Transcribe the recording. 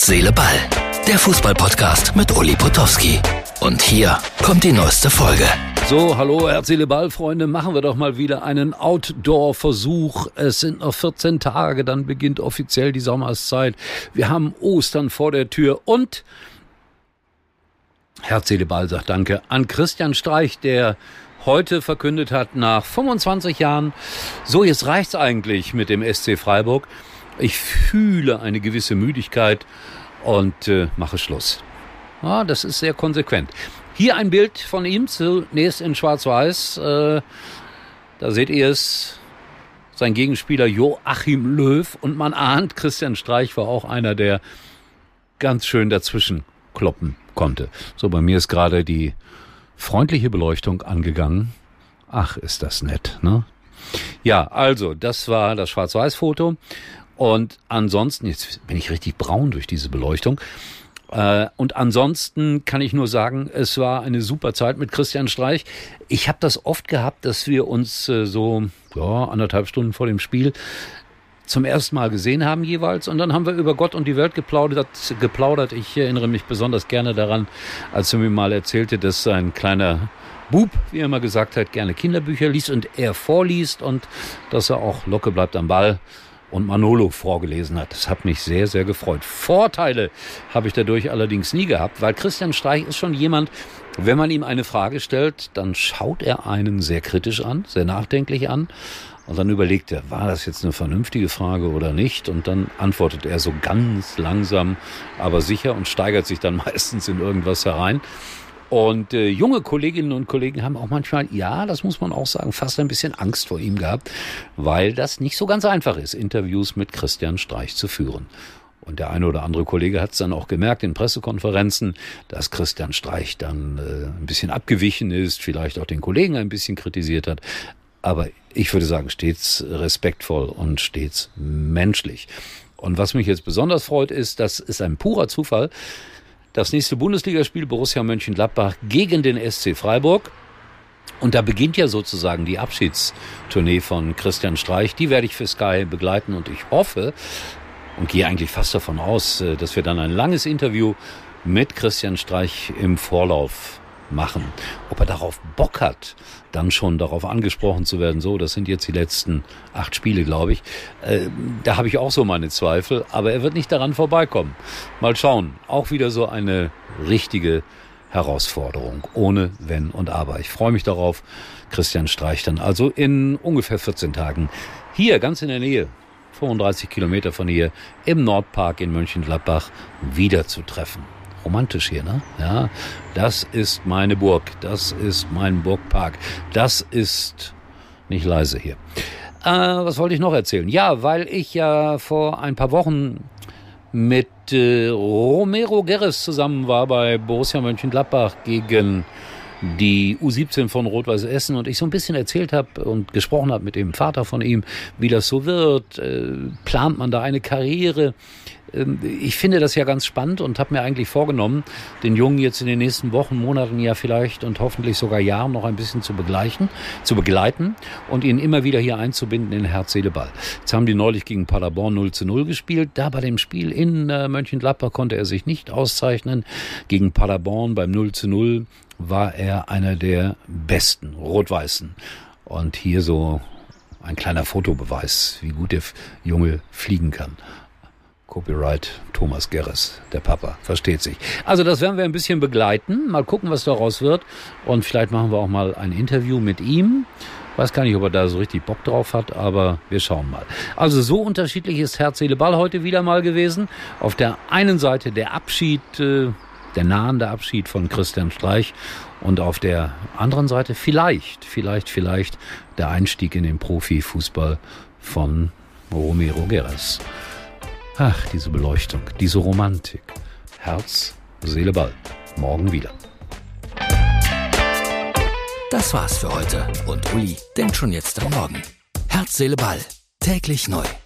Seele, Ball. Der Fußball-Podcast mit Uli Potowski. Und hier kommt die neueste Folge. So, hallo Herz, Seele, Ball, Freunde. Machen wir doch mal wieder einen Outdoor-Versuch. Es sind noch 14 Tage, dann beginnt offiziell die Sommerszeit. Wir haben Ostern vor der Tür und Herz, Seele, Ball sagt Danke an Christian Streich, der heute verkündet hat, nach 25 Jahren, so jetzt reicht's eigentlich mit dem SC Freiburg. Ich fühle eine gewisse Müdigkeit und mache Schluss. Ja, das ist sehr konsequent. Hier ein Bild von ihm, zunächst in Schwarz-Weiß. Da seht ihr es, sein Gegenspieler Joachim Löw. Und man ahnt, Christian Streich war auch einer, der ganz schön dazwischen kloppen konnte. So, bei mir ist gerade die freundliche Beleuchtung angegangen. Ach, ist das nett, ne? Ja, also, das war das Schwarz-Weiß-Foto. Und ansonsten, jetzt bin ich richtig braun durch diese Beleuchtung. Und ansonsten kann ich nur sagen, es war eine super Zeit mit Christian Streich. Ich habe das oft gehabt, dass wir uns so 1,5 Stunden vor dem Spiel zum ersten Mal gesehen haben jeweils. Und dann haben wir über Gott und die Welt geplaudert. Ich erinnere mich besonders gerne daran, als er mir mal erzählte, dass sein kleiner Bub, wie er immer gesagt hat, gerne Kinderbücher liest und er vorliest und dass er auch Locke bleibt am Ball und Manolo vorgelesen hat. Das hat mich sehr, sehr gefreut. Vorteile habe ich dadurch allerdings nie gehabt, weil Christian Streich ist schon jemand, wenn man ihm eine Frage stellt, dann schaut er einen sehr kritisch an, sehr nachdenklich an und dann überlegt er, war das jetzt eine vernünftige Frage oder nicht? Und dann antwortet er so ganz langsam, aber sicher und steigert sich dann meistens in irgendwas herein. Und junge Kolleginnen und Kollegen haben auch manchmal, ja, das muss man auch sagen, fast ein bisschen Angst vor ihm gehabt, weil das nicht so ganz einfach ist, Interviews mit Christian Streich zu führen. Und der eine oder andere Kollege hat es dann auch gemerkt in Pressekonferenzen, dass Christian Streich dann ein bisschen abgewichen ist, vielleicht auch den Kollegen ein bisschen kritisiert hat. Aber ich würde sagen, stets respektvoll und stets menschlich. Und was mich jetzt besonders freut, ist, das ist ein purer Zufall, das nächste Bundesligaspiel Borussia Mönchengladbach gegen den SC Freiburg. Und da beginnt ja sozusagen die Abschiedstournee von Christian Streich. Die werde ich für Sky begleiten und ich hoffe und gehe eigentlich fast davon aus, dass wir dann ein langes Interview mit Christian Streich im Vorlauf machen. Ob er darauf Bock hat, dann schon darauf angesprochen zu werden, so, das sind jetzt die letzten 8 Spiele, glaube ich. Da habe ich auch so meine Zweifel, aber er wird nicht daran vorbeikommen. Mal schauen, auch wieder so eine richtige Herausforderung, ohne Wenn und Aber. Ich freue mich darauf, Christian Streich dann also in ungefähr 14 Tagen hier ganz in der Nähe, 35 Kilometer von hier, im Nordpark in Mönchengladbach wiederzutreffen. Romantisch hier, ne? Ja, das ist meine Burg, das ist mein Burgpark, das ist nicht leise hier. Was wollte ich noch erzählen? Ja, weil ich ja vor ein paar Wochen mit Romero Guerres zusammen war bei Borussia Mönchengladbach gegen die U17 von Rot-Weiß Essen und ich so ein bisschen erzählt habe und gesprochen habe mit dem Vater von ihm, wie das so wird, plant man da eine Karriere. Ich finde das ja ganz spannend und habe mir eigentlich vorgenommen, den Jungen jetzt in den nächsten Wochen, Monaten ja vielleicht und hoffentlich sogar Jahren noch ein bisschen zu begleiten und ihn immer wieder hier einzubinden in Herz, Seele, Ball. Jetzt haben die neulich gegen Paderborn 0:0 gespielt. Da bei dem Spiel in Mönchengladbach konnte er sich nicht auszeichnen. Gegen Paderborn beim 0:0 war er einer der besten Rot-Weißen. Und hier so ein kleiner Fotobeweis, wie gut der Junge fliegen kann. Copyright Thomas Guerres, der Papa, versteht sich. Also das werden wir ein bisschen begleiten, mal gucken, was daraus wird und vielleicht machen wir auch mal ein Interview mit ihm. Weiß gar nicht, ob er da so richtig Bock drauf hat, aber wir schauen mal. Also so unterschiedlich ist Herz, Seele, Ball heute wieder mal gewesen. Auf der einen Seite der Abschied, der nahende Abschied von Christian Streich und auf der anderen Seite vielleicht der Einstieg in den Profifußball von Romero Guerres. Ach, diese Beleuchtung, diese Romantik. Herz, Seele, Ball. Morgen wieder. Das war's für heute und Uli denkt schon jetzt am Morgen. Herz, Seele, Ball. Täglich neu.